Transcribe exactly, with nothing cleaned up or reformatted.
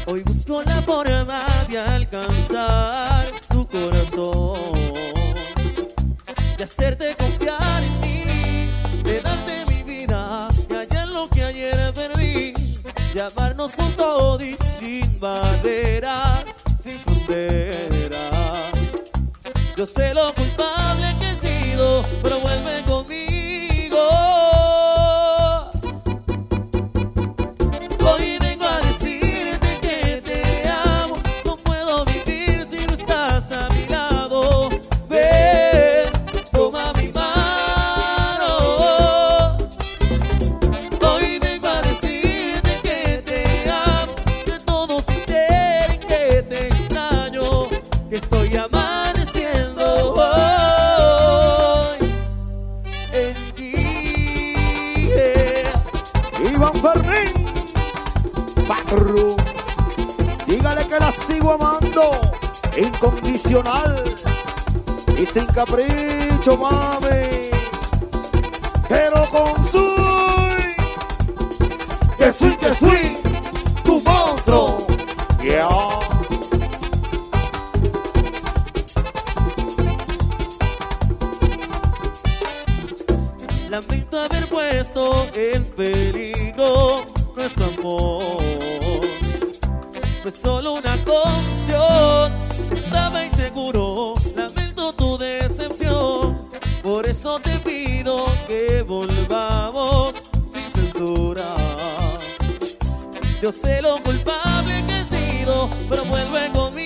Hoy busco la forma de alcanzar tu corazón, de hacerte confiar en mí, de darte mi vida y hallar lo que ayer perdí, de amarnos juntos y sin barreras, sin fronteras. Yo sé lo culpable que he sido, pero vuelve conmigo. Hoy vengo a decirte que te amo, no puedo vivir si no estás a mi lado. Ven, toma mi mano. Hoy vengo a decirte que te amo, que todos se enteren que te extraño, que estoy amaneciendo hoy en ti. Iván Fermín, Barro, dígale que la sigo amando, incondicional y sin capricho, mami. Pero con soy, que soy, que soy tu monstruo. Yeah. Lamento haber puesto en peligro nuestro amor. Fue solo una confusión, estaba inseguro, lamento tu decepción. Por eso te pido que volvamos sin censura. Yo sé lo culpable que he sido, pero vuelve conmigo.